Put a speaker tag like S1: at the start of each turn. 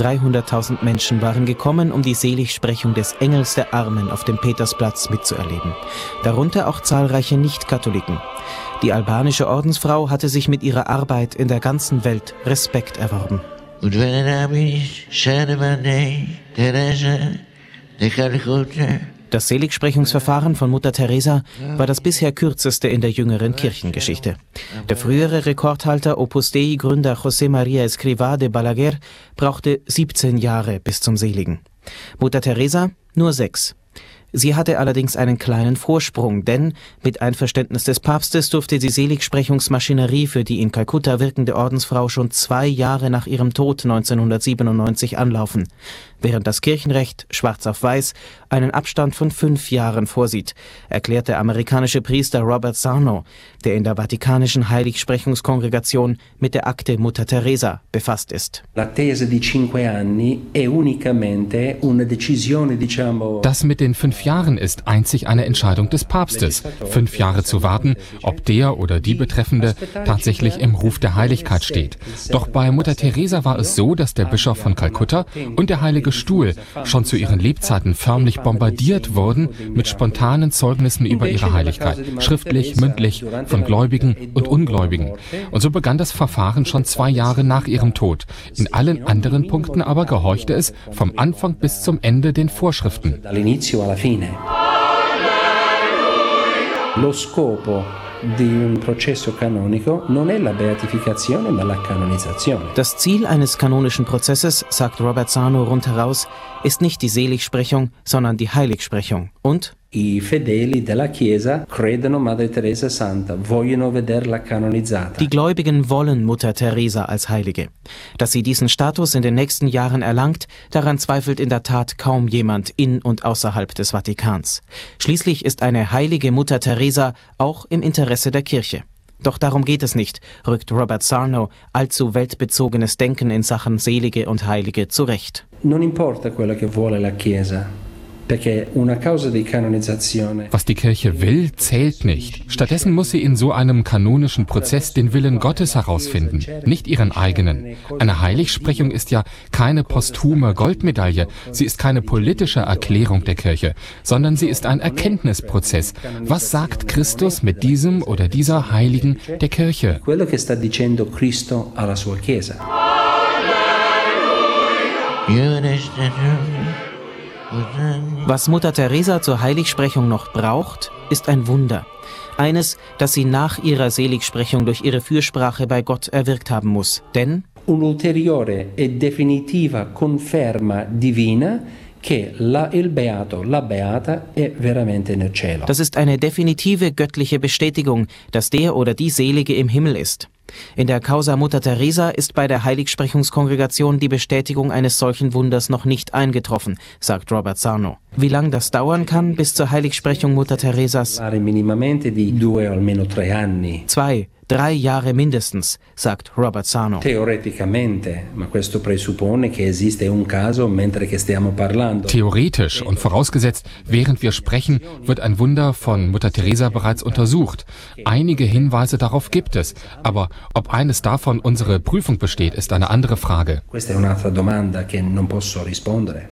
S1: 300.000 Menschen waren gekommen, um die Seligsprechung des Engels der Armen auf dem Petersplatz mitzuerleben. Darunter auch zahlreiche Nicht-Katholiken. Die albanische Ordensfrau hatte sich mit ihrer Arbeit in der ganzen Welt Respekt erworben. Das Seligsprechungsverfahren von Mutter Teresa war das bisher kürzeste in der jüngeren Kirchengeschichte. Der frühere Rekordhalter Opus Dei-Gründer José María Escrivá de Balaguer brauchte 17 Jahre bis zum Seligen. Mutter Teresa nur 6. Sie hatte allerdings einen kleinen Vorsprung, denn mit Einverständnis des Papstes durfte die Seligsprechungsmaschinerie für die in Kalkutta wirkende Ordensfrau schon 2 Jahre nach ihrem Tod 1997 anlaufen, während das Kirchenrecht, schwarz auf weiß, einen Abstand von 5 Jahren vorsieht, erklärt der amerikanische Priester Robert Sarno, der in der Vatikanischen Heiligsprechungskongregation mit der Akte Mutter Teresa befasst ist.
S2: Das mit den 5 Jahren ist einzig eine Entscheidung des Papstes, 5 Jahre zu warten, ob der oder die Betreffende tatsächlich im Ruf der Heiligkeit steht. Doch bei Mutter Teresa war es so, dass der Bischof von Kalkutta und der Heilige Stuhl schon zu ihren Lebzeiten förmlich bombardiert wurden mit spontanen Zeugnissen über ihre Heiligkeit, schriftlich, mündlich, von Gläubigen und Ungläubigen. Und so begann das Verfahren schon 2 Jahre nach ihrem Tod. In allen anderen Punkten aber gehorchte es vom Anfang bis zum Ende den Vorschriften.
S3: Lo scopo di un processo canonico non è la beatificazione, ma la canonizzazione.
S1: Das Ziel eines kanonischen Prozesses, sagt Robert Sarno rundheraus, ist nicht die Seligsprechung, sondern die Heiligsprechung. Und
S3: I fedeli della Chiesa credono Madre Teresa Santa, vogliono vederla canonizzata.
S1: Die Gläubigen wollen Mutter Teresa als Heilige. Dass sie diesen Status in den nächsten Jahren erlangt, daran zweifelt in der Tat kaum jemand in und außerhalb des Vatikans. Schließlich ist eine heilige Mutter Teresa auch im Interesse der Kirche. Doch darum geht es nicht, rückt Robert Sarno allzu weltbezogenes Denken in Sachen Selige und Heilige zurecht.
S3: Non importa quello che vuole la Chiesa.
S2: Was die Kirche will, zählt nicht. Stattdessen muss sie in so einem kanonischen Prozess den Willen Gottes herausfinden, nicht ihren eigenen. Eine Heiligsprechung ist ja keine posthume Goldmedaille, sie ist keine politische Erklärung der Kirche, sondern sie ist ein Erkenntnisprozess. Was sagt Christus mit diesem oder dieser Heiligen der Kirche?
S1: Was Mutter Teresa zur Heiligsprechung noch braucht, ist ein Wunder. Eines, das sie nach ihrer Seligsprechung durch ihre Fürsprache bei Gott erwirkt haben muss. Denn
S3: un'ulteriore e definitiva conferma divina che il beato, la beata è veramente nel cielo.
S1: Das ist eine definitive göttliche Bestätigung, dass der oder die Selige im Himmel ist. In der Causa Mutter Teresa ist bei der Heiligsprechungskongregation die Bestätigung eines solchen Wunders noch nicht eingetroffen, sagt Robert Sarno. Wie lang das dauern kann bis zur Heiligsprechung Mutter Teresas? 2, 3 Jahre mindestens, sagt Robert Sarno.
S2: Theoretisch und vorausgesetzt, während wir sprechen, wird ein Wunder von Mutter Teresa bereits untersucht. Einige Hinweise darauf gibt es, aber ob eines davon unsere Prüfung besteht, ist eine andere Frage.
S3: Questa è un'altra domanda che non posso rispondere.